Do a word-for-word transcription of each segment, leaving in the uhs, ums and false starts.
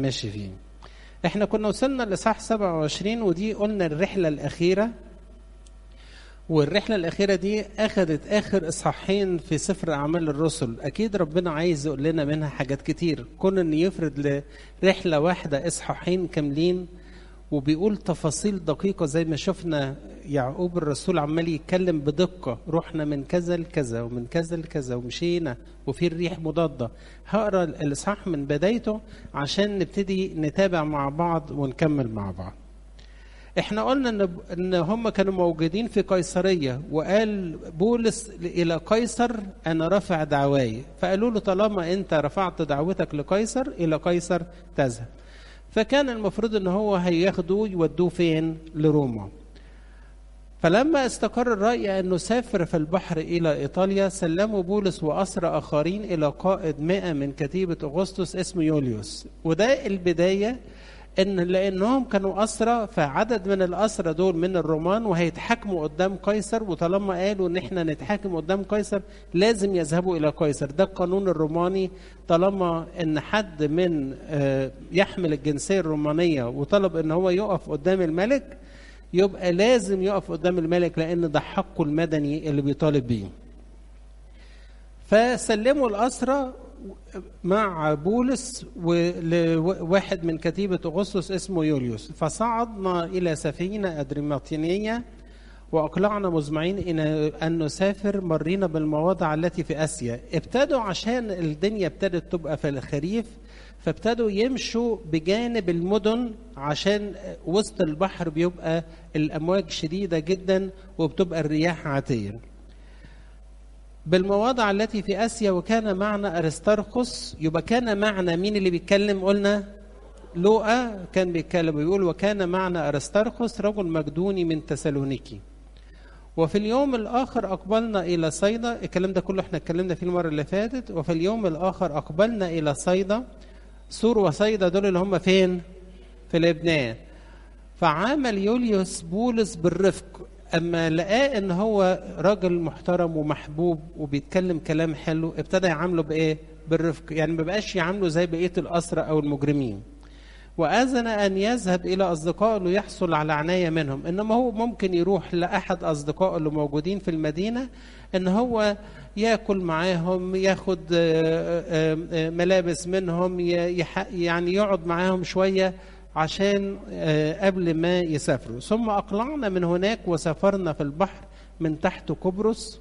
ماشي فيه. احنا كنا وصلنا لإصحاح سبعة وعشرين، ودي قلنا الرحلة الأخيرة، والرحلة الأخيرة دي أخذت آخر إصحاحين في سفر أعمال الرسل. أكيد ربنا عايز يقول لنا منها حاجات كتير، كون إن يفرد لرحلة واحدة إصحاحين كاملين وبيقول تفاصيل دقيقة زي ما شفنا يعقوب الرسول عمال يتكلم بدقة، رحنا من كذا لكذا ومن كذا لكذا ومشينا وفي الريح مضادة. هقرأ الإصحاح من بدايته عشان نبتدي نتابع مع بعض ونكمل مع بعض. احنا قلنا ان ان هم كانوا موجودين في قيصريه، وقال بولس الى قيصر انا رافع دعواي، فقالوا له طالما انت رفعت دعوتك لقيصر الى قيصر تذهب. فكان المفروض ان هو هياخدوه يودوه فين؟ لروما. فلما استقر الرأي انه سافر في البحر الى ايطاليا، سلموا بولس واسرى اخرين الى قائد مئة من كتيبه اغسطس اسمه يوليوس. وده البدايه، ان لانهم كانوا اسرى فعدد من الاسرى دول من الرومان وهيتحاكموا قدام قيصر، وطالما قالوا ان احنا نتحاكم قدام قيصر لازم يذهبوا الى قيصر. ده القانون الروماني، طالما ان حد من يحمل الجنسيه الرومانيه وطلب ان هو يقف قدام الملك يبقى لازم يقف قدام الملك، لان ده حقه المدني اللي بيطالب بيه. فسلموا الاسرى مع بولس ولواحد من كتيبة أغسطس اسمه يوليوس. فصعدنا إلى سفينة أدريماطينية وأقلعنا مزمعين أن نسافر، مرينا بالمواضع التي في آسيا. ابتدوا عشان الدنيا ابتدت تبقى في الخريف، فابتدوا يمشوا بجانب المدن عشان وسط البحر بيبقى الأمواج شديدة جدا وبتبقى الرياح عاتية. بالمواضع التي في آسيا وكان معنا أرسترخس. يبقى كان معنا مين اللي بيتكلم؟ قلنا لوقا كان بيتكلم ويقول وكان معنا أرسترخس رجل مقدوني من تسالونيكي. وفي اليوم الآخر أقبلنا إلى صيدا. الكلام ده كله احنا اتكلمنا فيه المرة اللي فاتت. وفي اليوم الآخر أقبلنا إلى صيدا. سور وصيدا دول اللي هم فين؟ في لبنان. فعامل يوليوس بولس بالرفق، أما لقاه إن هو راجل محترم ومحبوب وبيتكلم كلام حلو، ابتدى يعامله بإيه؟ بالرفق، يعني ما بقاش يعامله زي بقية الأسرى أو المجرمين. وأذن أن يذهب إلى أصدقائه ليحصل على عناية منهم، إنما هو ممكن يروح لأحد أصدقائه اللي موجودين في المدينة إن هو يأكل معاهم، ياخد ملابس منهم، يعني يقعد معاهم شوية عشان قبل ما يسافروا. ثم أقلعنا من هناك وسافرنا في البحر من تحت قبرص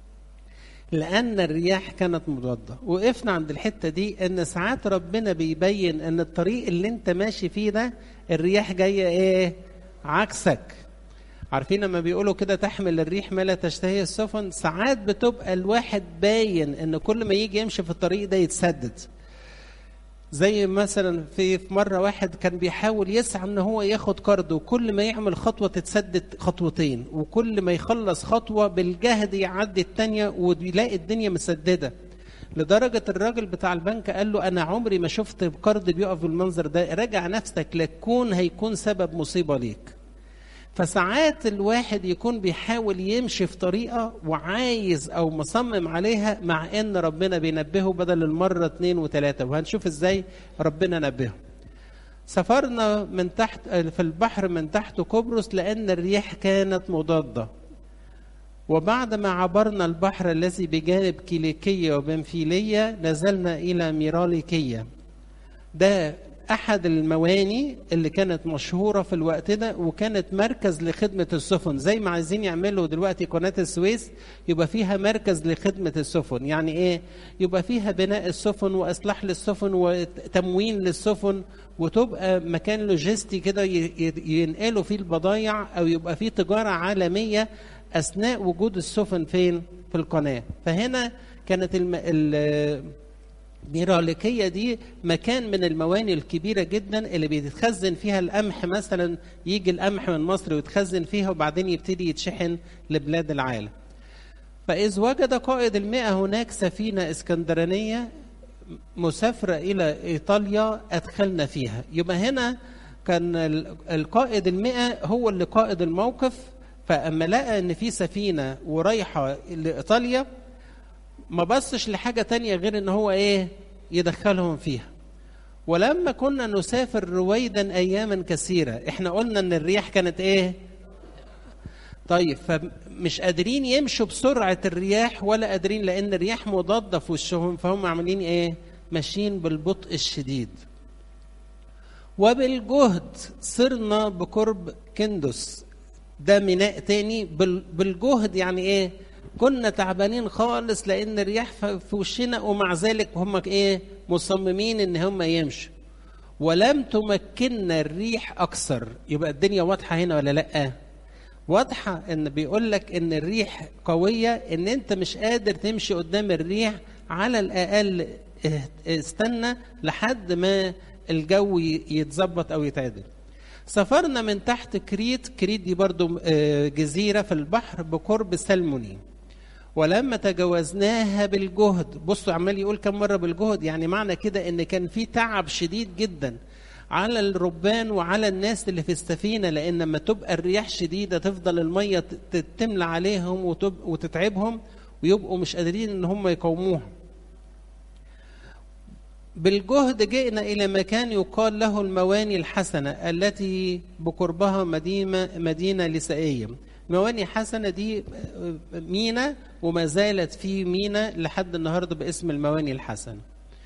لأن الرياح كانت مضادة. وقفنا عند الحتة دي إن ساعات ربنا بيبين إن الطريق اللي أنت ماشي فيه ده الرياح جاية إيه؟ عكسك. عارفين لما بيقولوا كده تحمل الريح ما لا تشتهي السفن؟ ساعات بتبقى الواحد باين إن كل ما يجي يمشي في الطريق ده يتسدد. زي مثلا في مرة واحد كان بيحاول يسعى ان هو ياخد قرض، وكل ما يعمل خطوة تتسدد خطوتين، وكل ما يخلص خطوة بالجهد يعدي التانية ويلاقي الدنيا مسددة. لدرجة الراجل بتاع البنك قال له أنا عمري ما شفت قرض بيقف بالمنظر ده، راجع نفسك لتكون هيكون سبب مصيبة ليك. فساعات الواحد يكون بيحاول يمشي في طريقة وعايز أو مصمم عليها، مع إن ربنا بينبهه بدل المرة اتنين وتلاتة، وهنشوف إزاي ربنا نبهه. سافرنا من تحت في البحر من تحت قبرص لأن الريح كانت مضادة. وبعدما عبرنا البحر الذي بجانب كيليكية وبنفيلية نزلنا إلى ميراليكية. ده أحد المواني اللي كانت مشهورة في الوقت ده، وكانت مركز لخدمة السفن، زي ما عايزين يعملوا دلوقتي قناة السويس يبقى فيها مركز لخدمة السفن. يعني إيه؟ يبقى فيها بناء السفن وإصلاح للسفن وتموين للسفن، وتبقى مكان لوجستي كده ينقلوا فيه البضائع، أو يبقى فيه تجارة عالمية أثناء وجود السفن فين؟ في القناة. فهنا كانت الم... ال... ميراليكية دي مكان من المواني الكبيرة جدا اللي بيتخزن فيها القمح، مثلا يجي القمح من مصر ويتخزن فيها وبعدين يبتدي يتشحن لبلاد العالم. فإذ وجد قائد المئة هناك سفينة اسكندرانية مسافرة إلى إيطاليا أدخلنا فيها. يبقى هنا كان القائد المئة هو اللي قائد الموقف. فأما لقى أن في سفينة ورايحة ولما كنا نسافر رويدا أياما كثيرة. احنا قلنا ان الرياح كانت ايه؟ طيب، فمش قادرين يمشوا بسرعة الرياح ولا قادرين، لأن الرياح مضادة في وشهم، فهم عاملين ايه؟ ماشيين بالبطء الشديد. وبالجهد صرنا بقرب كندس، ده ميناء تاني. بالجهد يعني ايه؟ كنا تعبانين خالص لأن الرياح في وشنا، ومع ذلك هم ايه؟ مصممين ان هم يمشوا. ولم تمكننا الريح أكثر. يبقى الدنيا واضحة هنا ولا لأ؟ واضحة. ان بيقول لك ان الريح قوية، ان انت مش قادر تمشي قدام الريح. على الأقل استنى لحد ما الجو يتظبط او يتعدل. سافرنا من تحت كريت. كريت دي برضو جزيرة في البحر بقرب سلموني. ولما تجاوزناها بالجهد، بصوا عمال يقول كم مرة بالجهد، يعني معنى كده ان كان في تعب شديد جدا على الربان وعلى الناس اللي في السفينة، لان لما تبقى الرياح شديدة تفضل المية تتملى عليهم وتتعبهم، ويبقوا مش قادرين ان هم يقوموها. بالجهد جئنا إلى مكان يقال له المواني الحسنة، التي بقربها مدينة مدينة لسائية. مواني حسنة دي مينا، وما زالت في مينا لحد النهارده باسم المواني الحسنة.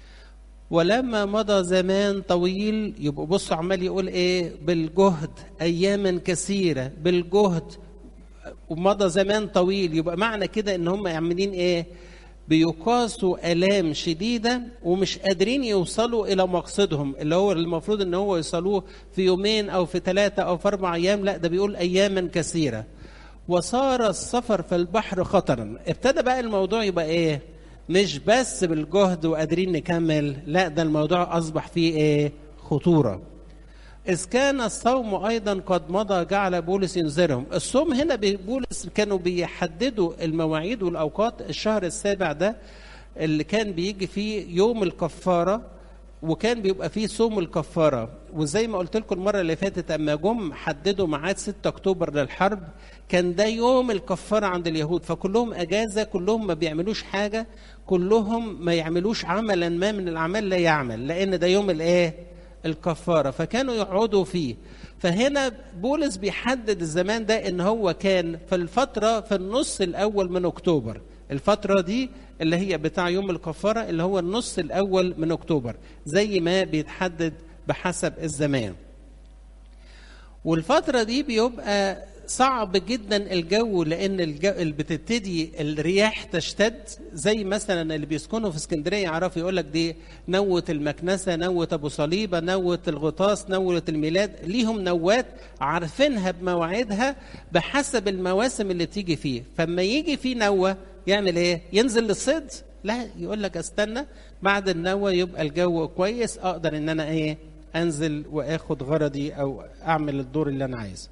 ولما مضى زمان طويل، يبقى بصوا عمال يقول ايه؟ بالجهد اياما كثيرة، بالجهد ومضى زمان طويل. يبقى معنى كده ان هم عاملين ايه؟ بيقاسوا آلام شديدة ومش قادرين يوصلوا إلى مقصدهم، اللي هو المفروض إن هو يوصلوه في يومين أو في ثلاثة أو في أربع أيام. لا، ده بيقول أياما كثيرة. وصار السفر في البحر خطرا. ابتدى بقى الموضوع يبقى إيه؟ مش بس بالجهد وقادرين نكمل، لا، ده الموضوع أصبح فيه إيه؟ خطورة. إذ كان الصوم أيضا قد مضى جعل بولس ينذرهم. الصوم هنا بولس كانوا بيحددوا المواعيد والأوقات. الشهر السابع ده اللي كان بيجي فيه يوم الكفارة، وكان بيبقى فيه صوم الكفارة. وزي ما قلت لكم المرة اللي فاتت، أما جم حددوا ميعاد ستة أكتوبر للحرب، كان ده يوم الكفارة عند اليهود، فكلهم أجازة، كلهم ما بيعملوش حاجة، كلهم ما يعملوش عملا ما من الأعمال لا يعمل، لأن ده يوم الإيه؟ الكفارة. فكانوا يقعدوا فيه. فهنا بولس بيحدد الزمان ده ان هو كان في الفترة في النص الاول من اكتوبر. الفترة دي اللي هي بتاع يوم الكفارة، اللي هو النص الاول من اكتوبر، زي ما بيتحدد بحسب الزمان. والفترة دي بيبقى صعب جدا الجو، لان الجو اللي بتبتدي الرياح تشتد. زي مثلا اللي بيسكنوا في اسكندريه يعرفوا، يقول لك دي نوة المكنسه، نوة ابو صليبه، نوة الغطاس، نوة الميلاد، ليهم نوات عارفينها بمواعيدها بحسب المواسم اللي تيجي فيه. فما يجي فيه نوة يعمل ايه؟ ينزل للصيد؟ لا، يقول لك استنى بعد النوة يبقى الجو كويس، اقدر ان انا ايه؟ انزل واخد غرضي او اعمل الدور اللي انا عايزه.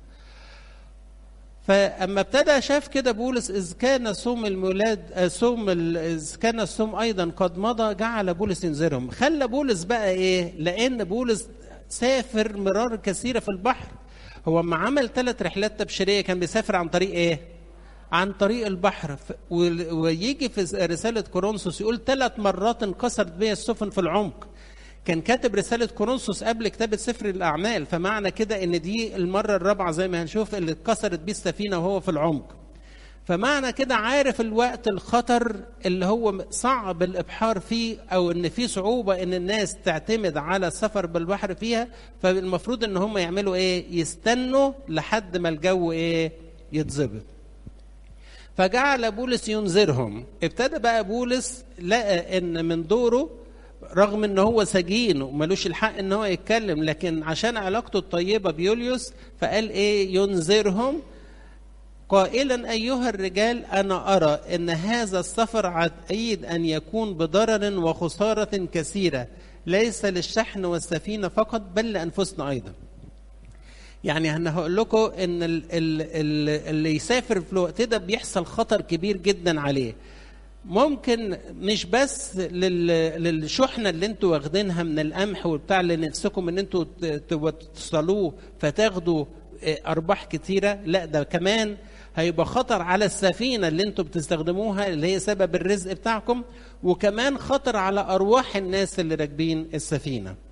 فأما ابتدى شاف كده بولس، إذ كان صوم الميلاد صوم إذ كان الصوم أيضا قد مضى جعل بولس ينذرهم. خلى بولس بقى إيه؟ لأن بولس سافر مرار كثيرة في البحر. هو ما عمل ثلاث رحلات تبشيرية كان بيسافر عن طريق إيه؟ عن طريق البحر. ويجي في رسالة كورنثوس يقول ثلاث مرات انكسرت بها السفن في العمق. كان كاتب رسالة كورنثوس قبل كتابة سفر الأعمال، فمعنى كده إن دي المرة الرابعة زي ما هنشوف اللي اتكسرت بيه السفينة وهو في العمق. فمعنى كده عارف الوقت الخطر اللي هو صعب الإبحار فيه، أو إن فيه صعوبة إن الناس تعتمد على السفر بالبحر فيها. فالمفروض إن هم يعملوا إيه؟ يستنوا لحد ما الجو إيه؟ يتظبط. فجعل بولس ينذرهم. ابتدى بقى بولس لقى إن من دوره، رغم ان هو سجين وملوش الحق ان هو يتكلم، لكن عشان علاقته الطيبة بيوليوس فقال ايه؟ ينذرهم قائلا ايها الرجال، انا ارى ان هذا السفر عتيد ان يكون بضرر وخسارة كثيرة، ليس للشحن والسفينة فقط بل لانفسنا ايضا. يعني انا هقول لكم ان ال ال ال اللي يسافر في الوقت ده بيحصل خطر كبير جدا عليه. ممكن مش بس للشحنة اللي انتوا واخدينها من القمح وبتاع اللي نفسكم ان انتوا توصلوه فتاخدوا ارباح كتيرة، لا، ده كمان هيبقى خطر على السفينة اللي انتوا بتستخدموها اللي هي سبب الرزق بتاعكم، وكمان خطر على ارواح الناس اللي راكبين السفينة.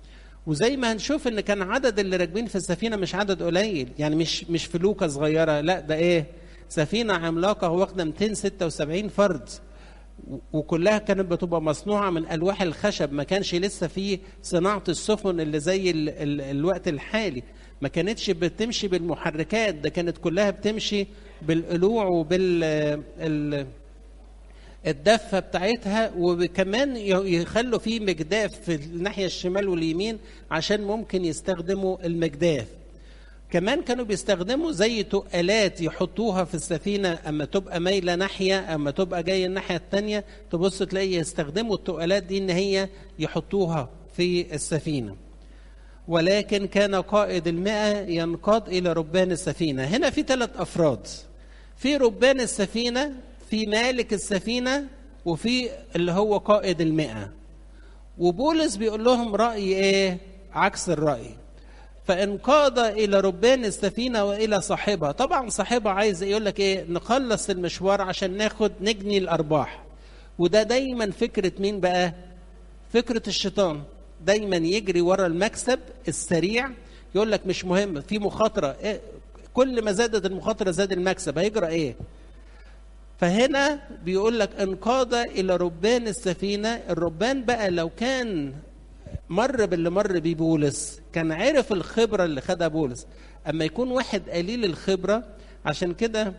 وزي ما هنشوف ان كان عدد اللي راكبين في السفينه مش عدد قليل، يعني مش مش فلوكه صغيره، لا ده ايه، سفينه عملاقه واخده مئتين وستة وسبعين فرد، وكلها كانت بتبقى مصنوعه من الواح الخشب. ما كانش لسه في صناعه السفن اللي زي ال ال الوقت الحالي، ما كانتش بتمشي بالمحركات، ده كانت كلها بتمشي بالقلوع وبال ال الدفة بتاعتها، وكمان يخلوا فيه مجداف في الناحية الشمال واليمين عشان ممكن يستخدموا المجداف. كمان كانوا بيستخدموا زي تقالات يحطوها في السفينة، أما تبقى مايلة ناحية أما تبقى جاية الناحية التانية تبص تلاقي يستخدموا التقالات دي إن هي يحطوها في السفينة. ولكن كان قائد المئة ينقاد إلى ربان السفينة. هنا في ثلاث أفراد، في ربان السفينة، في مالك السفينة، وفي اللي هو قائد المئة. وبولس بيقول لهم رأي ايه عكس الرأي. فانقاد إلى ربان السفينة وإلى صاحبها. طبعا صاحبها عايز يقول لك ايه، نخلص المشوار عشان ناخد نجني الأرباح. وده دايما فكرة مين بقى؟ فكرة الشيطان، دايما يجري ورا المكسب السريع، يقول لك مش مهم، في مخاطرة إيه؟ كل ما زادت المخاطرة زاد المكسب، هيجرى ايه؟ فهنا بيقول لك انقاد إلى ربان السفينة. الربان بقى لو كان مر باللي مر بيه بولس كان عرف الخبرة اللي خدها بولس. أما يكون واحد قليل الخبرة، عشان كده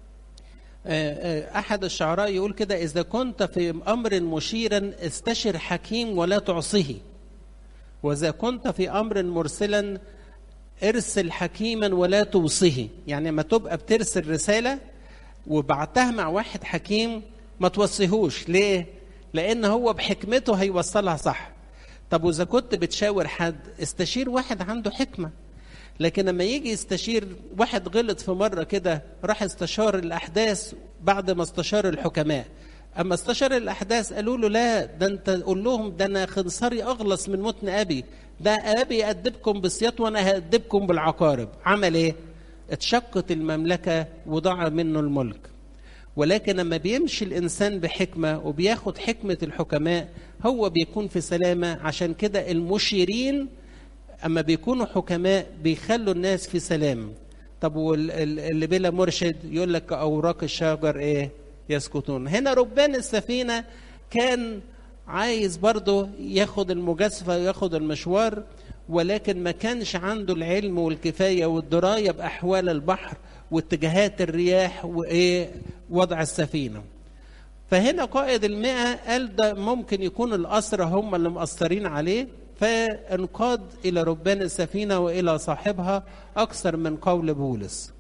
أحد الشعراء يقول كده: إذا كنت في أمر مشيرا استشر حكيم ولا تعصيه، وإذا كنت في أمر مرسلا ارسل حكيما ولا توصيه. يعني ما تبقى بترسل رسالة وبعتها مع واحد حكيم ما توصيهوش. ليه؟ لأن هو بحكمته هيوصلها صح. طب وإذا كنت بتشاور حد استشير واحد عنده حكمة. لكن لما يجي يستشير واحد غلط في مرة كده، راح استشار الأحداث بعد ما استشار الحكماء. أما استشار الأحداث قالوا له لا، ده أنت قول لهم ده أنا خنصري أغلص من متن أبي، ده أبي يأدبكم بالسياط وأنا هأدبكم بالعقارب. عمل إيه؟ اتشقت المملكة وضاع منه الملك. ولكن لما بيمشي الإنسان بحكمة وبياخد حكمة الحكماء هو بيكون في سلامة. عشان كده المشيرين أما بيكونوا حكماء بيخلوا الناس في سلام. طب واللي بلا مرشد يقول لك أوراق الشجر إيه يسكتون. هنا ربان السفينة كان عايز برضه ياخد المجازفة وياخد المشوار، ولكن ما كانش عنده العلم والكفاية والدراية بأحوال البحر واتجاهات الرياح وإيه وضع السفينة. فهنا قائد المئة قال ده ممكن يكون الأسرى هم اللي مأثرين عليه، فانقاد إلى ربان السفينة وإلى صاحبها أكثر من قول بولس.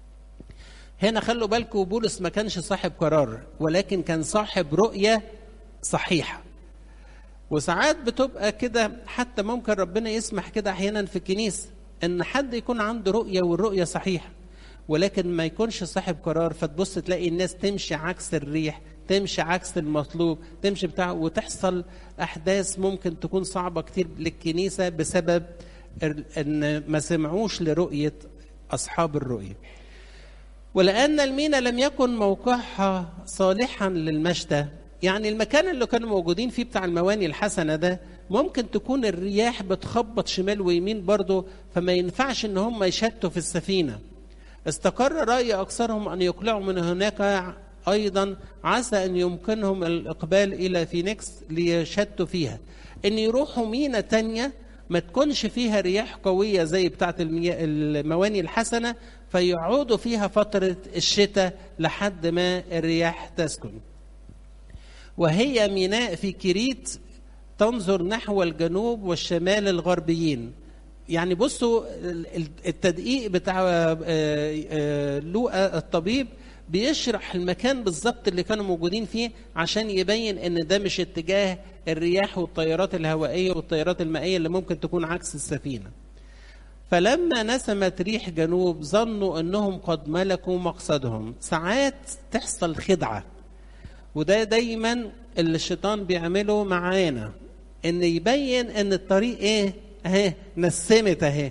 هنا خلوا بالكم بولس ما كانش صاحب قرار، ولكن كان صاحب رؤية صحيحة. وساعات بتبقى كده، حتى ممكن ربنا يسمح كده أحيانا في الكنيسة إن حد يكون عنده رؤية والرؤية صحيحة، ولكن ما يكونش صاحب قرار. فتبص تلاقي الناس تمشي عكس الريح، تمشي عكس المطلوب، تمشي بتاع، وتحصل أحداث ممكن تكون صعبة كتير للكنيسة بسبب أن ما سمعوش لرؤية أصحاب الرؤية. ولأن المينا لم يكن موقعها صالحا للمشتى، يعني المكان اللي كانوا موجودين فيه بتاع المواني الحسنة ده ممكن تكون الرياح بتخبط شمال ويمين برضه، فما ينفعش ان هم يشتوا في السفينة. استقر رأي أكثرهم أن يقلعوا من هناك أيضا، عسى أن يمكنهم الإقبال إلى فينيكس ليشتوا فيها، أن يروحوا مينا تانية ما تكونش فيها رياح قوية زي بتاعة المواني الحسنة، فيعودوا فيها فترة الشتاء لحد ما الرياح تسكن. وهي ميناء في كريت تنظر نحو الجنوب والشمال الغربيين. يعني بصوا التدقيق بتاع لوقا الطبيب بيشرح المكان بالظبط اللي كانوا موجودين فيه عشان يبين ان ده مش اتجاه الرياح والطيارات الهوائية والطيارات المائية اللي ممكن تكون عكس السفينة. فلما نسمت ريح جنوب ظنوا انهم قد ملكوا مقصدهم. ساعات تحصل خدعة، وده دايما اللي الشيطان بيعمله معانا، ان يبين ان الطريق ايه اهي نسمت اهي،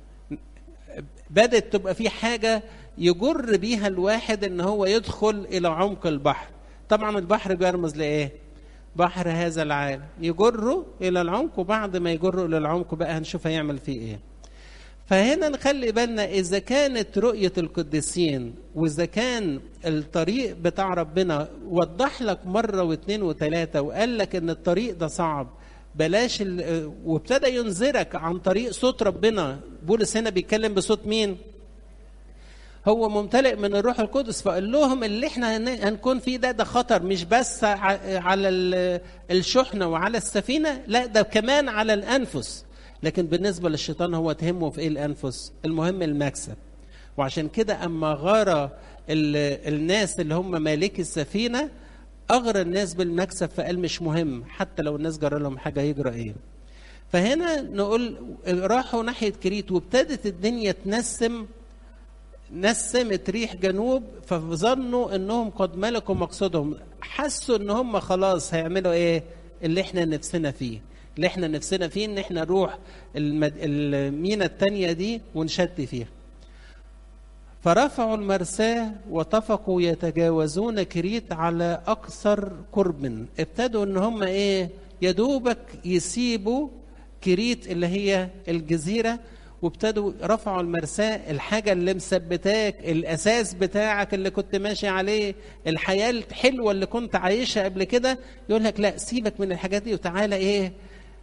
بدت تبقى في حاجة يجر بيها الواحد ان هو يدخل الى عمق البحر. طبعا البحر بيرمز لايه؟ بحر هذا العالم، يجره الى العمق، وبعد ما يجره الى العمق بقى هنشوف هيعمل فيه ايه. فهنا نخلي بالنا اذا كانت رؤية القديسين واذا كان الطريق بتاع ربنا وضح لك مرة واثنين وثلاثة وقال لك ان الطريق ده صعب بلاش ال... وابتدى ينذرك عن طريق صوت ربنا. بولس هنا بيتكلم بصوت مين؟ هو ممتلئ من الروح القدس، فقال لهم اللي احنا هنكون فيه ده ده خطر، مش بس على الشحنة وعلى السفينة، لا ده كمان على الأنفس. لكن بالنسبة للشيطان هو تهمه في ايه الأنفس؟ المهم المكسب. وعشان كده أما غار الناس اللي هم مالكي السفينة أغرى الناس بالمكسب، فقال مش مهم حتى لو الناس جرى لهم حاجة يجرى ايه. فهنا نقول راحوا ناحية كريت وابتدت الدنيا تنسم، نسمت ريح جنوب، فظنوا انهم قد ملكوا مقصودهم، حسوا ان هم خلاص هيعملوا ايه اللي احنا نفسنا فيه. اللي احنا نفسنا فيه ان احنا نروح المد... المينا التانية دي ونشت فيها. فرفعوا المرساة واتفقوا يتجاوزون كريت على اكثر قرب. ابتدوا ان هم ايه يدوبك يسيبوا كريت اللي هي الجزيرة، وابتدوا رفعوا المرساة، الحاجة اللي مثبتاك، الأساس بتاعك اللي كنت ماشي عليه، الحياة الحلوة اللي كنت عايشها قبل كده، يقول لك لا سيبك من الحاجات دي وتعالى ايه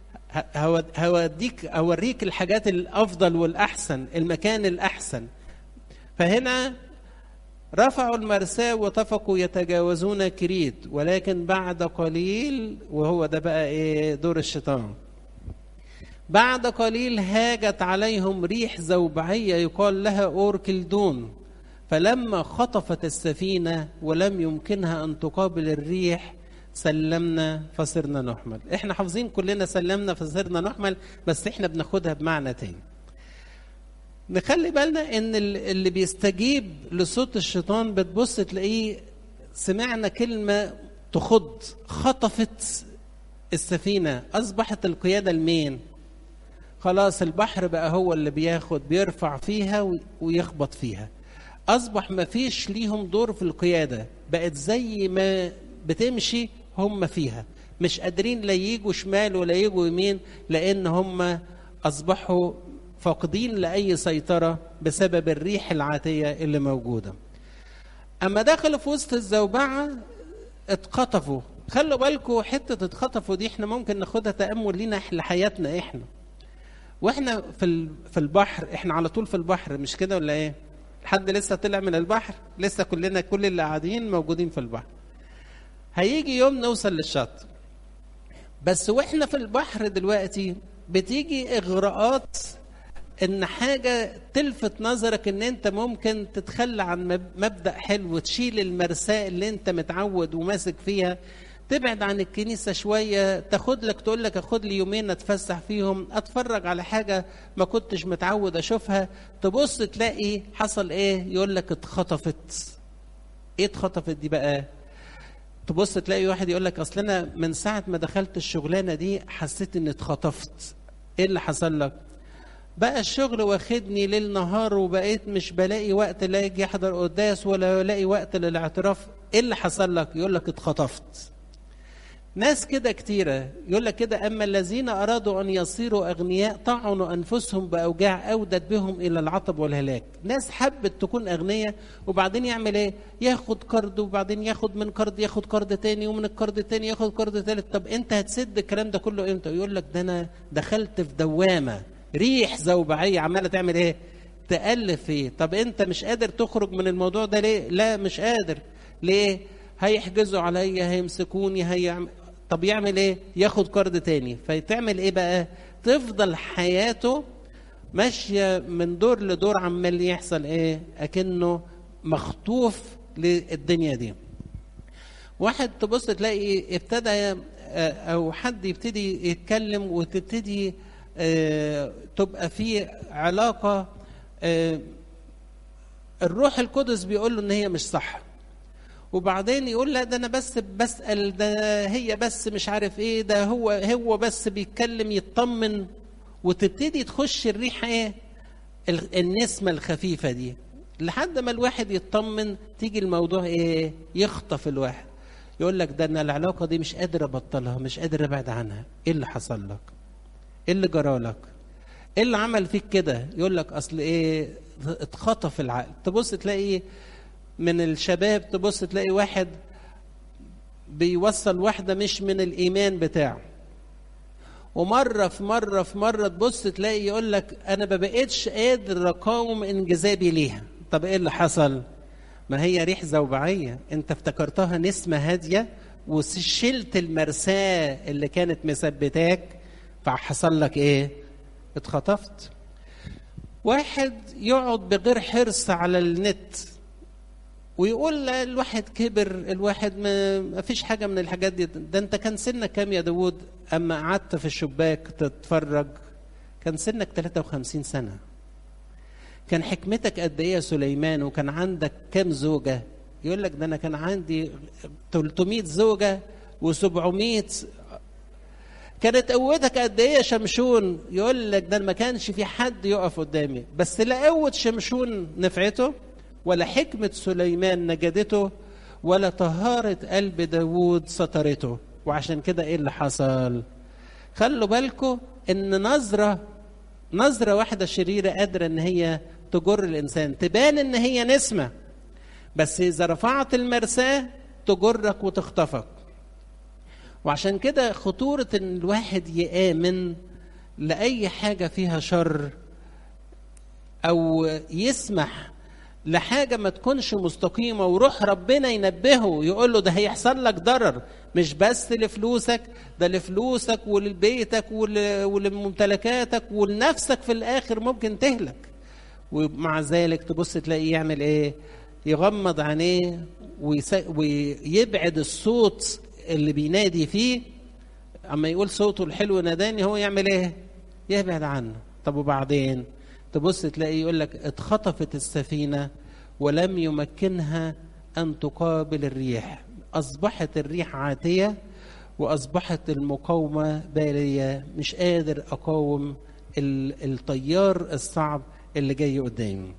هوديك أوريك الحاجات الأفضل والأحسن، المكان الأحسن. فهنا رفعوا المرساة واتفقوا يتجاوزون كريت، ولكن بعد قليل، وهو ده بقى ايه دور الشيطان، بعد قليل هاجت عليهم ريح زوبعية يقال لها أوركلدون، فلما خطفت السفينة ولم يمكنها أن تقابل الريح سلمنا فصرنا نحمل. احنا حافظين كلنا سلمنا فصرنا نحمل، بس احنا بناخدها بمعنى تاني. نخلي بالنا ان اللي بيستجيب لصوت الشيطان بتبص تلاقيه سمعنا كلمة تخض، خطفت السفينة، أصبحت القيادة لمين؟ خلاص البحر بقى هو اللي بياخد بيرفع فيها ويخبط فيها، أصبح ما فيش ليهم دور في القيادة، بقت زي ما بتمشي هم فيها، مش قادرين لا ييجوا شمال ولا ييجوا يمين، لأن هم أصبحوا فاقدين لأي سيطرة بسبب الريح العاتية اللي موجودة. أما دخلوا في وسط الزوبعة اتخطفوا. خلوا بالكم حتة اتخطفوا دي احنا ممكن ناخدها تأمل لينا لحياتنا احنا واحنا في في البحر. احنا على طول في البحر مش كده ولا ايه؟ حد لسه طلع من البحر؟ لسه كلنا كل اللي قاعدين موجودين في البحر. هيجي يوم نوصل للشط، بس واحنا في البحر دلوقتي بتيجي اغراءات ان حاجة تلفت نظرك ان انت ممكن تتخلى عن مبدأ حلو، تشيل المرساة اللي انت متعود وماسك فيها، تبعد عن الكنيسة شوية، تاخد لك تقول لك اخد لي يومين اتفسح فيهم، اتفرج على حاجة ما كنتش متعود اشوفها. تبص تلاقي حصل ايه؟ يقول لك اتخطفت. ايه اتخطفت دي بقى؟ تبص تلاقي واحد يقول لك اصل انا من ساعة ما دخلت الشغلانة دي حسيت اني اتخطفت. ايه اللي حصل لك؟ بقى الشغل واخدني ليل نهار وبقيت مش بلاقي وقت لا اجي احضر قداس ولا الاقي وقت للاعتراف. ايه اللي حصل لك؟ يقول لك اتخطفت. ناس كده كتيرة يقول لك كده، أما الذين أرادوا أن يصيروا أغنياء طعنوا أنفسهم بأوجاع أودت بهم إلى العطب والهلاك. ناس حبت تكون أغنياء وبعدين يعمل إيه؟ ياخد قرض وبعدين ياخد من قرض ياخد قرض تاني ومن القرض التاني ياخد قرض تالت. طب أنت هتسد الكلام ده كله إمتى؟ يقول لك ده أنا دخلت في دوامة ريح زوبعية عمالة تعمل إيه؟ تألف فيه. طب أنت مش قادر تخرج من الموضوع ده ليه؟ لا مش قادر. ليه؟ هيحجزوا عليا، هيمسكوني، هيعمل. طب يعمل ايه؟ ياخد قرض تاني. فتعمل ايه بقى؟ تفضل حياته ماشيه من دور لدور، عمال يحصل ايه؟ اكنه مخطوف للدنيا دي. واحد تبص تلاقي ابتدى او حد يبتدي يتكلم وتبتدي اه تبقى في علاقه اه الروح القدس بيقول له ان هي مش صح، وبعدين يقول لا ده انا بس بسأل، ده هي بس مش عارف ايه، ده هو هو بس بيتكلم يطمن، وتبتدي تخش الريحه ايه؟ النسمه الخفيفه دي، لحد ما الواحد يطمن تيجي الموضوع ايه؟ يخطف الواحد. يقول لك ده انا العلاقه دي مش قادر ابطلها، مش قادر ابعد عنها. ايه اللي حصل لك؟ ايه اللي جرى لك؟ ايه اللي عمل فيك كده؟ يقول لك اصل ايه، اتخطف العقل. تبص تلاقي من الشباب، تبص تلاقي واحد بيوصل واحده مش من الايمان بتاعه، ومره في مره في مره تبص تلاقي يقول لك انا ما بقتش قادر اقاوم انجذابي ليها. طب ايه اللي حصل؟ ما هي ريح زوبعيه، انت افتكرتها نسمه هاديه وشلت المرساه اللي كانت مثبتاك، فحصل لك ايه؟ اتخطفت. واحد يقعد بغير حرص على النت ويقول الواحد كبر، الواحد ما فيش حاجه من الحاجات دي. ده انت كان سنك كام يا داود اما قعدت في الشباك تتفرج؟ كان سنك ثلاثة وخمسين سنه. كان حكمتك قد ايه يا سليمان؟ وكان عندك كام زوجه؟ يقول لك ده انا كان عندي ثلاثمائة زوجه وسبعمائة. كانت قوتك قد ايه يا شمشون؟ يقول لك ده ما كانش في حد يقف قدامي. بس لا قوه شمشون نفعته، ولا حكمه سليمان نجدته، ولا طهاره قلب داوود سترته. وعشان كده ايه اللي حصل؟ خلوا بالكم ان نظره نظره واحده شريره قادره ان هي تجر الانسان، تبان ان هي نسمه، بس اذا رفعت المرساه تجرك وتخطفك. وعشان كده خطورة ان الواحد يآمن لأي حاجة فيها شر، أو يسمح لحاجة ما تكونش مستقيمة وروح ربنا ينبهه يقول له ده هيحصل لك ضرر، مش بس لفلوسك، ده لفلوسك ولبيتك ولممتلكاتك ولنفسك، في الآخر ممكن تهلك. ومع ذلك تبص تلاقيه يعمل إيه؟ يغمض عينيه ويبعد الصوت اللي بينادي فيه. اما يقول صوته الحلو ناداني، هو يعمل ايه؟ يبعد عنه. طب وبعدين تبص تلاقي يقول لك اتخطفت السفينه ولم يمكنها ان تقابل الريح، اصبحت الريح عاتيه واصبحت المقاومه باليه، مش قادر اقاوم التيار الصعب اللي جاي قدامي.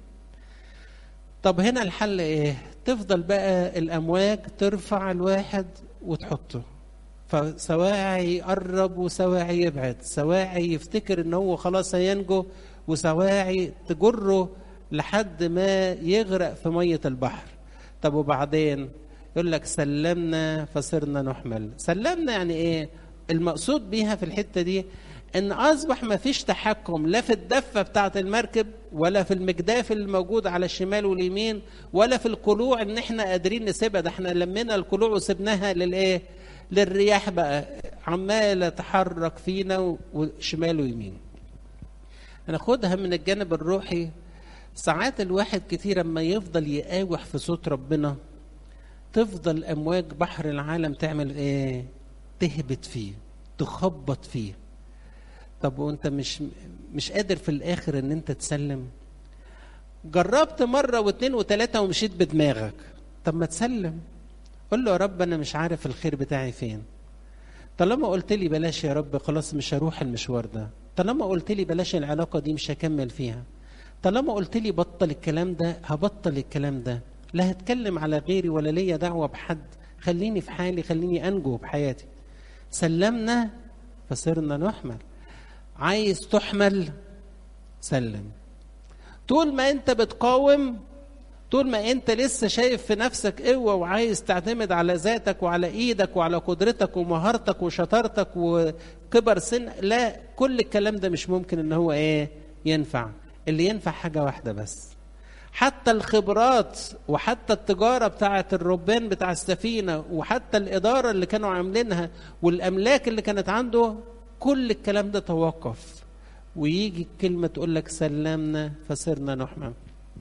طب هنا الحل ايه؟ تفضل بقى الامواج ترفع الواحد وتحطه، فسواعي يقرب وسواعي يبعد، سواعي يفتكر ان هو خلاص هينجو وسواعي تجره لحد ما يغرق في مية البحر. طب وبعدين يقول لك سلمنا فصرنا نحمل. سلمنا يعني ايه؟ المقصود بيها في الحتة دي ان اصبح ما فيش تحكم لا في الدفة بتاعة المركب، ولا في المجداف اللي موجود على الشمال واليمين، ولا في القلوع ان احنا قادرين نسيبها. ده احنا لمينا القلوع وسبناها للايه؟ للرياح بقى عمالة تحرك فينا وشمال ويمين. هناخدها من الجانب الروحي. ساعات الواحد كتير اما يفضل يقاوح في صوت ربنا، تفضل امواج بحر العالم تعمل ايه؟ تهبط فيه، تخبط فيه. طب وانت مش مش قادر في الاخر ان انت تسلم؟ جربت مره واثنين وثلاثه ومشيت بدماغك. طب ما تسلم، قول له يا رب انا مش عارف الخير بتاعي فين. طالما قلت لي بلاش يا رب، خلاص مش هروح المشوار ده. طالما قلت لي بلاش العلاقه دي، مش هكمل فيها. طالما قلت لي بطل الكلام ده، هبطل الكلام ده. لا هتكلم على غيري ولا ليا دعوه بحد، خليني في حالي، خليني انجو بحياتي. سلمنا فصرنا نحمل. عايز تحمل؟ سلم. طول ما انت بتقاوم، طول ما انت لسه شايف في نفسك قوة وعايز تعتمد على ذاتك وعلى ايدك وعلى قدرتك ومهارتك وشطارتك وكبر سن، لا، كل الكلام ده مش ممكن ان هو ايه ينفع. اللي ينفع حاجة واحدة بس. حتى الخبرات وحتى التجارة بتاعة الربان بتاع السفينة وحتى الإدارة اللي كانوا عاملينها والأملاك اللي كانت عنده، كل الكلام ده توقف. ويجي الكلمة تقول لك سلمنا فصرنا نحمل.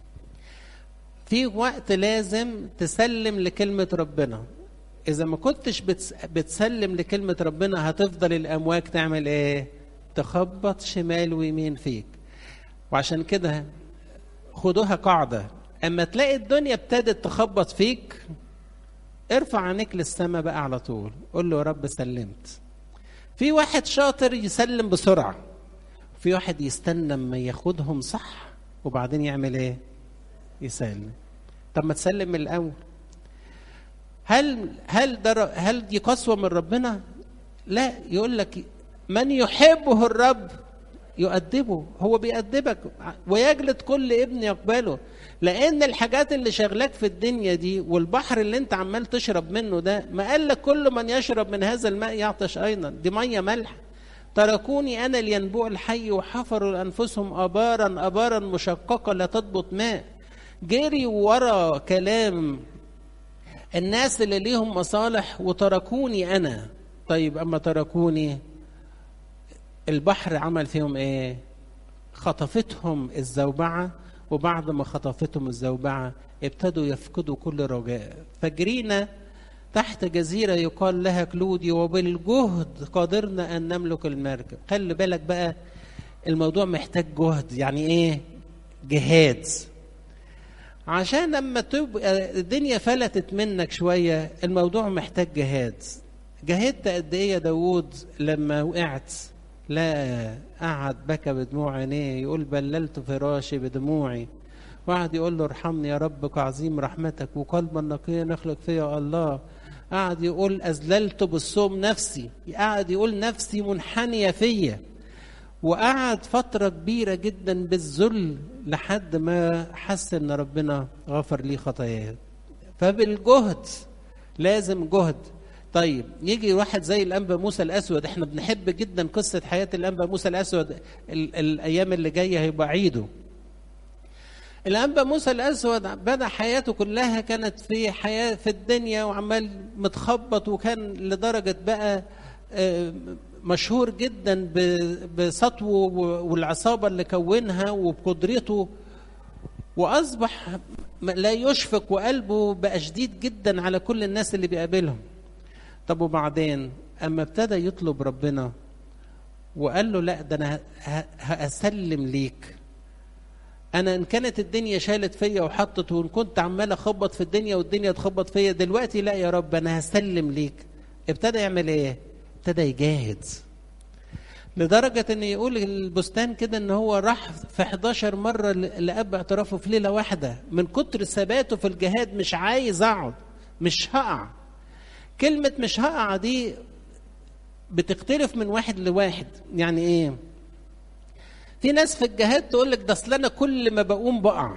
في وقت لازم تسلم لكلمة ربنا. إذا ما كنتش بتسلم لكلمة ربنا، هتفضل الأمواج تعمل إيه؟ تخبط شمال ويمين فيك. وعشان كده خدوها قاعدة، أما تلاقي الدنيا ابتدت تخبط فيك، ارفع عينيك للسماء بقى على طول، قول له يا رب سلمت. في واحد شاطر يسلم بسرعة، في واحد يستنى ما ياخدهم صح وبعدين يعمل ايه؟ يسلم. طب ما تسلم من الأول. هل هل ده هل دي قسوة من ربنا؟ لا، يقول لك من يحبه الرب يؤدبه. هو بيأدبك ويجلد كل ابن يقبله، لأن الحاجات اللي شغلك في الدنيا دي والبحر اللي انت عمال تشرب منه ده، ما قال لك كل من يشرب من هذا الماء يعطش أيضا، دي مية ملح. تركوني أنا الينبوع الحي وحفروا لأنفسهم آبارا آبارا مشققة لا تضبط ماء. جري ورا كلام الناس اللي ليهم مصالح وتركوني أنا. طيب أما تركوني، البحر عمل فيهم إيه؟ خطفتهم الزوبعة، وبعد ما خطفتهم الزوبعة ابتدوا يفقدوا كل رجاء. فجرينا تحت جزيرة يقال لها كلودي وبالجهد قدرنا أن نملك المركب. خلي بالك بقى، الموضوع محتاج جهد. يعني إيه جهاد؟ عشان لما تبقى الدنيا فلتت منك شوية، الموضوع محتاج جهاد. جهدت قد إيه يا داود لما وقعت؟ لا، قعد بكى بدموع عينيه، يقول بللت فراشي بدموعي، وقعد يقول له ارحمني يا رب كعظيم رحمتك وقلبا نقيا نخلق فيا الله. قعد يقول أذللت بالصوم نفسي، قعد يقول نفسي منحنية فيا، وقعد فترة كبيرة جدا بالذل لحد ما حس ان ربنا غفر لي خطاياه. فبالجهد، لازم جهد. طيب يجي واحد زي الأنبا موسى الأسود، احنا بنحب جدا قصة حياة الأنبا موسى الأسود، ال- الأيام اللي جاية هيبقى عيده. الأنبا موسى الأسود بدأ حياته كلها كانت في حياة في الدنيا وعمال متخبط، وكان لدرجة بقى مشهور جدا بسطوه والعصابة اللي كونها وبقدرته، وأصبح لا يشفق وقلبه بقى شديد جدا على كل الناس اللي بيقابلهم. طب وبعدين أما ابتدى يطلب ربنا وقال له لا، ده أنا هأسلم ليك. أنا إن كانت الدنيا شالت فيا وحطت، وإن كنت عمال أخبط في الدنيا والدنيا تخبط فيا، دلوقتي لا يا رب أنا هسلم ليك. ابتدى يعمل إيه؟ ابتدى يجاهد، لدرجة إن يقول البستان كده إن هو راح في حداشر مرة لأب اعترافه في ليلة واحدة من كتر ثباته في الجهاد. مش عايز أقعد، مش هقع. كلمة مش هقع دي بتختلف من واحد لواحد. يعني إيه؟ في ناس في الجهاد تقول لك ده اصل انا كل ما بقوم بقع،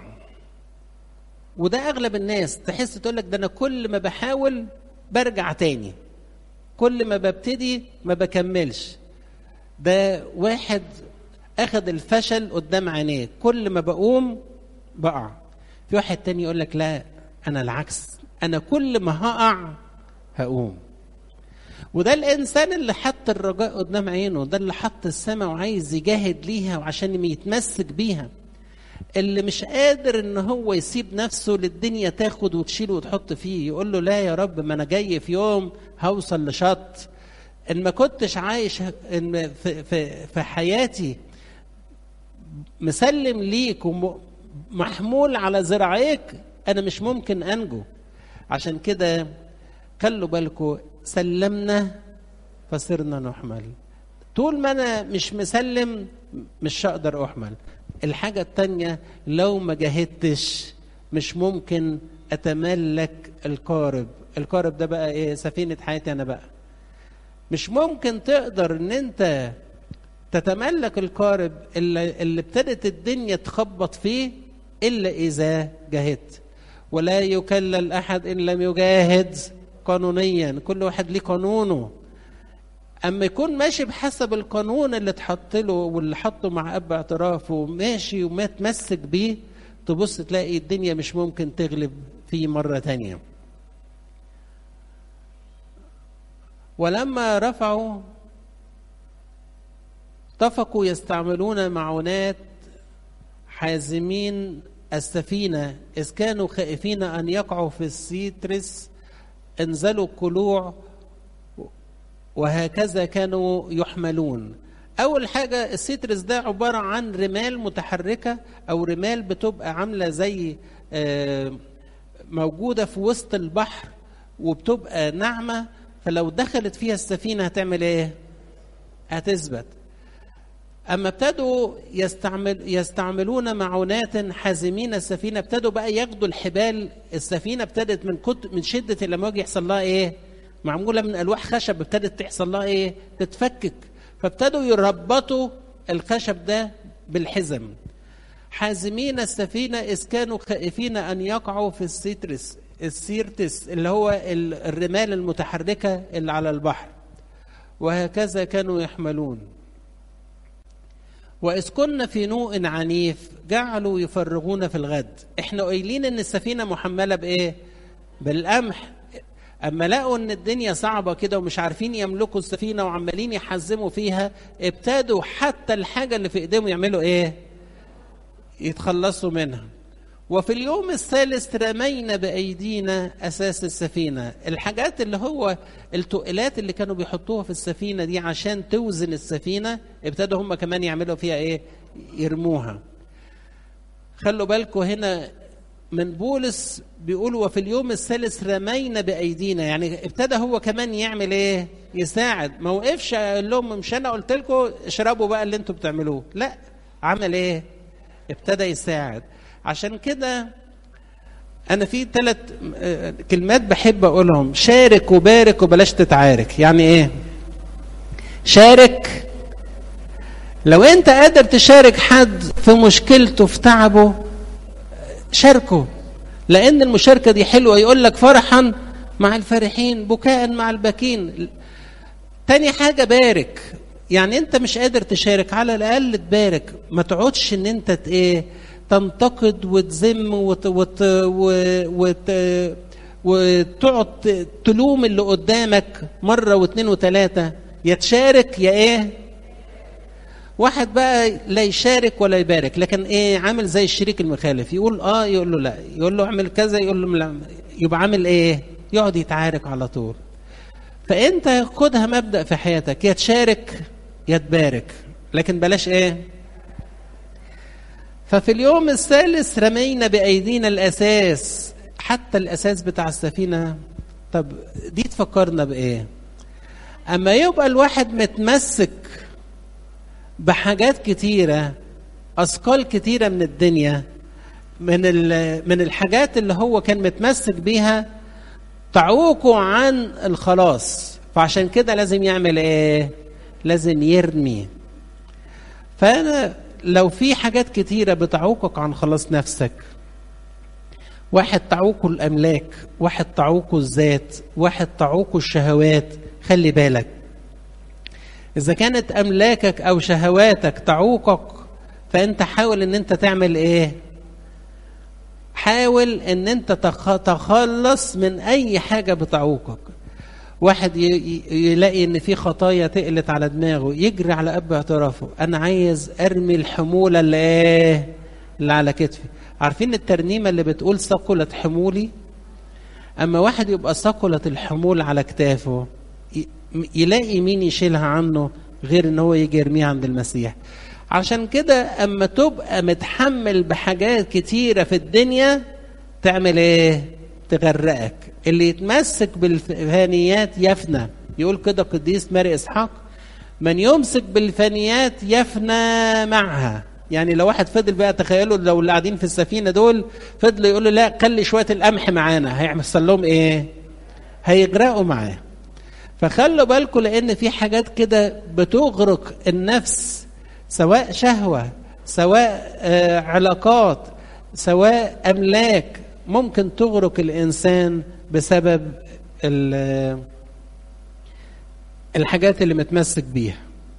وده اغلب الناس تحس تقول لك ده انا كل ما بحاول برجع تاني، كل ما ببتدي ما بكملش. ده واحد اخذ الفشل قدام عينيه، كل ما بقوم بقع. في واحد تاني يقول لك لا، انا العكس، انا كل ما هقع هقوم. وده الإنسان اللي حط الرجاء قدام عينه، ده اللي حط السماء وعايز يجاهد ليها وعشان يتمسك بيها، اللي مش قادر ان هو يسيب نفسه للدنيا تاخد وتشيله وتحط فيه. يقول له لا يا رب، ما انا جاي في يوم هوصل لشط. ان ما كنتش عايش إن في, في, في حياتي مسلم ليك ومحمول على ذراعيك، انا مش ممكن انجو. عشان كده خلوا بالكم، سلمنا فصرنا نحمل. طول ما انا مش مسلم مش هقدر احمل. الحاجة التانية، لو ما جاهدتش مش ممكن اتملك القارب. القارب ده بقى ايه؟ سفينة حياتي انا بقى. مش ممكن تقدر ان انت تتملك القارب اللي, اللي ابتدت الدنيا تخبط فيه الا اذا جاهدت. ولا يكلل احد ان لم يجاهد قانونيا. كل واحد ليه قانونه. اما يكون ماشي بحسب القانون اللي اتحط له واللي حطه مع اب اعترافه وماشي وما تمسك بيه، تبص تلاقي الدنيا مش ممكن تغلب فيه مرة تانية. ولما رفعوا اتفقوا يستعملون معونات حازمين السفينة، إذ كانوا خائفين أن يقعوا في السيترس انزلوا القلوع، وهكذا كانوا يحملون. أول حاجة، السيترس ده عبارة عن رمال متحركة، أو رمال بتبقى عاملة زي موجودة في وسط البحر وبتبقى ناعمة، فلو دخلت فيها السفينة هتعمل إيه؟ هتثبت. اما ابتدوا يستعمل يستعملون معونات حازمين السفينه، ابتدوا بقى ياخدوا الحبال. السفينه ابتدت من كت من شده الامواج يحصل لها ايه؟ معموله من الواح خشب، ابتدت تحصل لها ايه؟ تتفكك. فابتدوا يربطوا الخشب ده بالحزم. حازمين السفينه اذ كانوا خائفين ان يقعوا في السيترس السيرتس اللي هو الرمال المتحركه اللي على البحر، وهكذا كانوا يحملون. وإذ كنا في نوء عنيف جعلوا يفرغون في الغد. احنا قايلين ان السفينة محملة بايه؟ بالقمح. اما لقوا ان الدنيا صعبة كده ومش عارفين يملكوا السفينة وعمالين يحزموا فيها، ابتدوا حتى الحاجة اللي في ايديهم يعملوا ايه؟ يتخلصوا منها. وفي اليوم الثالث رمينا بأيدينا أساس السفينة. الحاجات اللي هو التقلات اللي كانوا بيحطوها في السفينة دي عشان توزن السفينة، ابتدوا هم كمان يعملوا فيها ايه؟ يرموها. خلوا بالكم هنا من بولس بيقول وفي اليوم الثالث رمينا بأيدينا، يعني ابتدى هو كمان يعمل ايه؟ يساعد. ما وقفش قال لهم مش انا قلت لكم اشربوا بقى اللي انتوا بتعملوه، لا، عمل ايه؟ ابتدى يساعد. عشان كده أنا في ثلاث كلمات بحب أقولهم: شارك وبارك وبلاش تتعارك. يعني إيه؟ شارك، لو أنت قادر تشارك حد في مشكلته في تعبه شاركه، لأن المشاركة دي حلوة. يقول لك فرحا مع الفرحين بكاء مع الباكين. تاني حاجة بارك، يعني أنت مش قادر تشارك على الأقل تبارك. ما تقعدش إن أنت إيه تنتقد وتذم وت... وت... وت... وتقعد تلوم اللي قدامك مرة واثنين وثلاثة. يا تشارك يا ايه. واحد بقى لا يشارك ولا يبارك، لكن ايه؟ عامل زي الشريك المخالف، يقول اه يقول له لا، يقول له اعمل كذا يقول له لا، يبقى عامل ايه؟ يقعد يتعارك على طول. فانت خدها مبدأ في حياتك، يا تشارك يا تبارك، لكن بلاش ايه. ففي اليوم الثالث رمينا بأيدينا الأساس، حتى الأساس بتاع السفينة. طب دي تفكرنا بإيه؟ أما يبقى الواحد متمسك بحاجات كتيرة، أثقال كتيرة من الدنيا، من من الحاجات اللي هو كان متمسك بيها تعوقه عن الخلاص، فعشان كده لازم يعمل إيه؟ لازم يرمي. فأنا لو في حاجات كتيرة بتعوقك عن خلاص نفسك، واحد تعوقه الأملاك، واحد تعوقه الذات، واحد تعوقه الشهوات، خلي بالك. إذا كانت أملاكك أو شهواتك تعوقك، فأنت حاول أن أنت تعمل إيه؟ حاول أن أنت تخلص من أي حاجة بتعوقك. واحد يلاقي ان في خطايا تقلت على دماغه، يجري على اب اعترافه: انا عايز ارمي الحموله اللي ايه اللي على كتفي. عارفين الترنيمه اللي بتقول ثقلت حمولي؟ اما واحد يبقى ثقلت الحمول على كتافه، يلاقي مين يشيلها عنه غير ان هو يجي يرميها عند المسيح. عشان كده اما تبقى متحمل بحاجات كتيره في الدنيا تعمل ايه؟ تغرقك. اللي يتمسك بالفانيات يفنى. يقول كده قديس ماري إسحاق: من يمسك بالفانيات يفنى معها. يعني لو واحد فضل بقى، تخيلوا لو اللي قاعدين في السفينة دول فضلوا يقولوا لا خلي شوية القمح معانا، هيحصل لهم ايه؟ هيغرقوا معاه. فخلوا بالكم، لأن في حاجات كده بتغرق النفس، سواء شهوة، سواء آه علاقات، سواء أملاك، ممكن تغرق الإنسان بسبب الحاجات اللي متمسك بيها.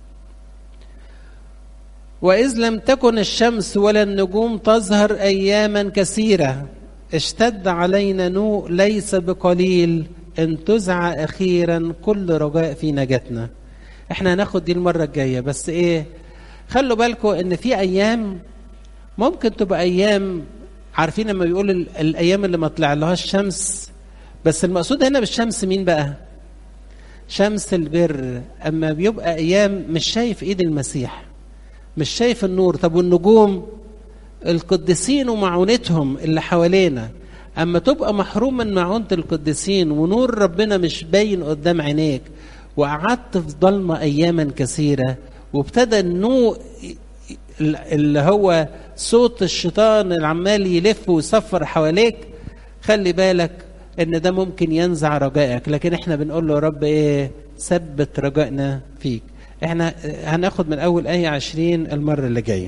وإذ لم تكن الشمس ولا النجوم تظهر أياما كثيرة اشتد علينا نوء ليس بقليل انتزع أخيرا كل رجاء في نجاتنا. احنا هناخد دي المرة الجاية، بس ايه، خلوا بالكم ان في أيام ممكن تبقى أيام، عارفين لما بيقول الأيام اللي ما طلع لهاش شمس، بس المقصود هنا بالشمس مين بقى؟ شمس البر. أما بيبقى أيام مش شايف إيد المسيح، مش شايف النور. طب والنجوم؟ القديسين ومعونتهم اللي حوالينا. أما تبقى محروم من معونة القديسين ونور ربنا مش باين قدام عينيك، وقعدت في ضلمة أياما كثيرة، وابتدى النوء اللي هو صوت الشيطان اللي عمال يلف ويصفر حواليك، خلي بالك ان ده ممكن ينزع رجائك. لكن احنا بنقول له يا رب ايه؟ ثبت رجائنا فيك. احنا هناخد من اول آية عشرين المرة اللي جاية.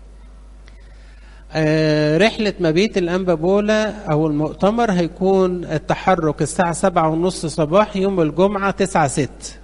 آه رحلة مبيت الأنبا بولا أو المؤتمر هيكون التحرك الساعة سبعة ونص صباح يوم الجمعة تسعة ست.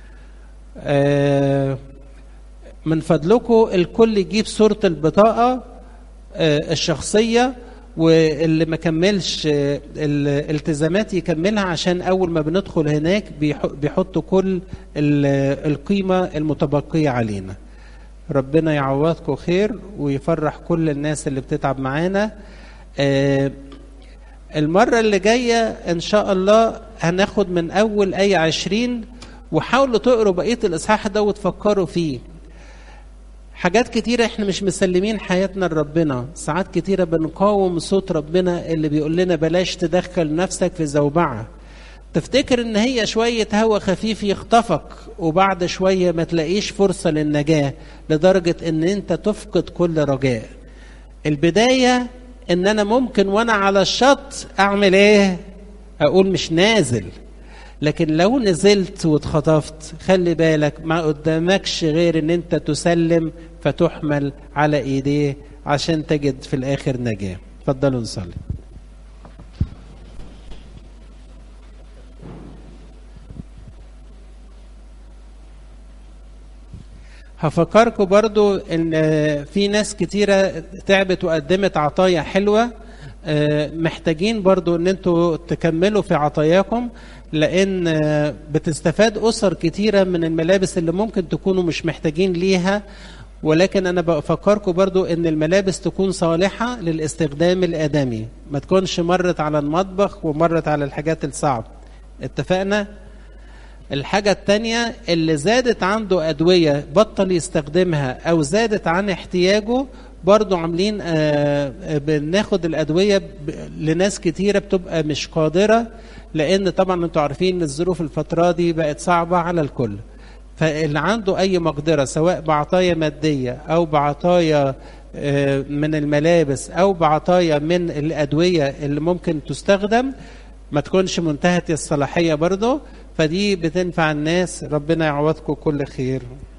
آه من فضلكم الكل يجيب صورة البطاقة آه الشخصية، واللي ما كملش آه الالتزامات يكملها، عشان أول ما بندخل هناك بيحطوا كل القيمة المتبقية علينا. ربنا يعوضكم خير ويفرح كل الناس اللي بتتعب معانا. آه المرة اللي جاية إن شاء الله هناخد من أول آية عشرين، وحاولوا تقروا بقية الإصحاح ده وتفكروا فيه. حاجات كتيرة احنا مش مسلمين حياتنا لربنا، ساعات كتيرة بنقاوم صوت ربنا اللي بيقول لنا بلاش تدخل نفسك في زوبعة. تفتكر ان هي شوية هوا خفيف يخطفك، وبعد شوية ما تلاقيش فرصة للنجاة لدرجة ان انت تفقد كل رجاء. البداية ان انا ممكن وانا على الشط اعمل ايه؟ اقول مش نازل. لكن لو نزلت واتخطفت خلي بالك ما قدامكش غير ان انت تسلم فتحمل على ايديه عشان تجد في الاخر نجاة. اتفضلوا نصلي. هفكركم برضو ان في ناس كتيرة تعبت وقدمت عطايا حلوة، محتاجين برضو ان انتوا تكملوا في عطاياكم، لان بتستفاد اسر كتيرة من الملابس اللي ممكن تكونوا مش محتاجين ليها. ولكن انا بفكركم برضو ان الملابس تكون صالحة للاستخدام الادمي، ما تكونش مرت على المطبخ ومرت على الحاجات الصعبة. اتفقنا؟ الحاجة التانية اللي زادت عنده أدوية بطل يستخدمها أو زادت عن احتياجه، برضو عاملين آه بناخد الأدوية لناس كتيرة بتبقى مش قادرة، لأن طبعا انتوا عارفين الظروف الفترة دي بقت صعبة على الكل. فاللي عنده أي مقدرة سواء بعطايا مادية أو بعطايا آه من الملابس أو بعطايا من الأدوية اللي ممكن تستخدم ما تكونش منتهية الصلاحية برضو، فدي بتنفع الناس. ربنا يعوضكم كل خير.